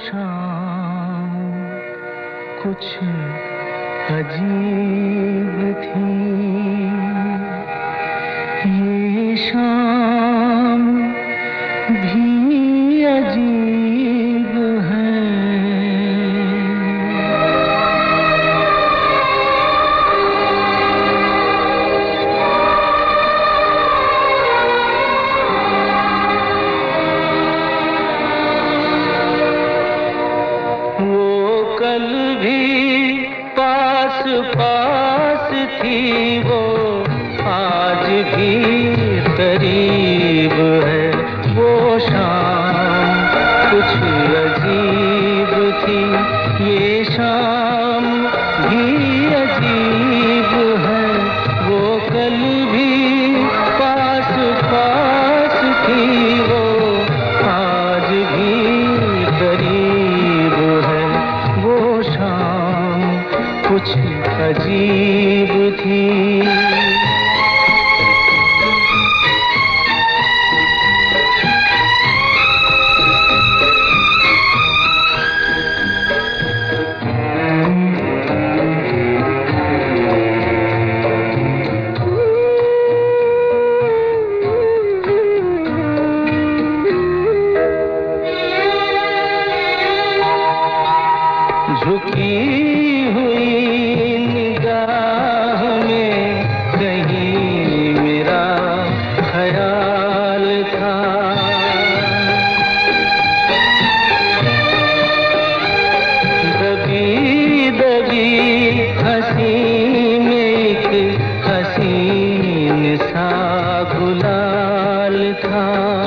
शाम कुछ अजीब थी, ये शाम भी अजीब है। वो कल भी पास पास थी, वो आज भी करीब है। वो शाम कुछ अजीब थी, ये शाम भी अजीब है। वो कल भी पास पास थी, वो आज भी करीब है। वो शाम कुछ अजीब थी। झुकी हुई निगाह में कहीं मेरा ख्याल था। दबी दबी हंसी में एक हसीन सा गुलाल था।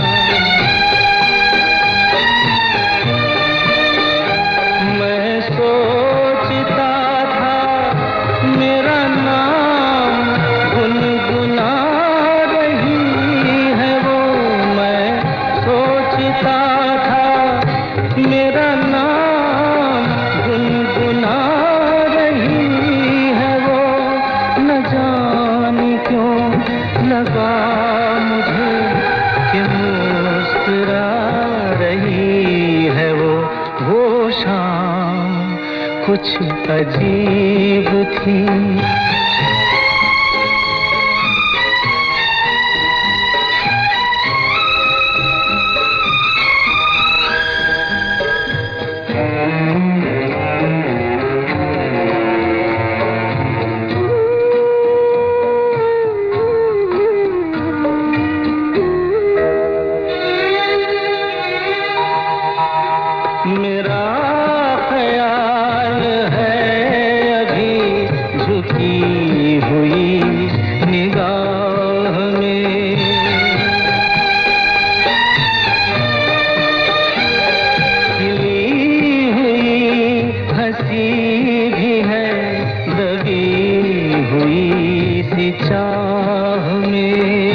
सोचता था मेरा नाम गुनगुना रही है वो। मैं सोचता था मेरा नाम गुनगुना रही है वो। न जाने क्यों लगा मुझे कि मुस्कुरा रही है वो। वो शाम कुछ अजीब थी। मेरा ख्याल है अभी झुकी हुई निगाह में। खिली हुई हंसी भी है दबी हुई सी चाह में।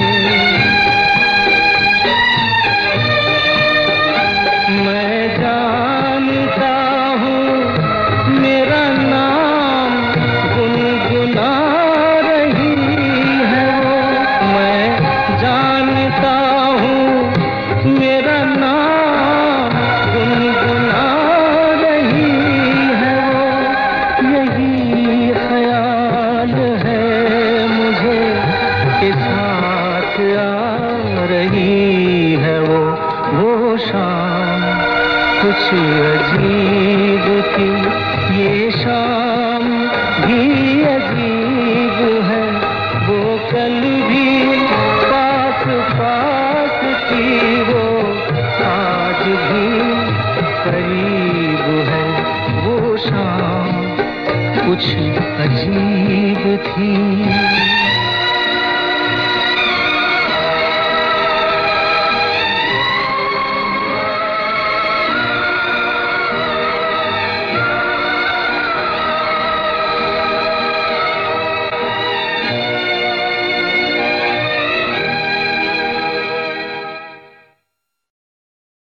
मैं जानता हूँ मेरा नाम गुनगुना रही है वो। मैं जानता हूँ मेरा नाम गुनगुना रही है वो। यही ख्याल है मुझे कि साथ आ रही है वो। वो शाम कुछ अजीब थी, ये शाम भी अजीब है। वो कल भी पास पास थी, वो आज भी करीब है। वो शाम कुछ अजीब थी।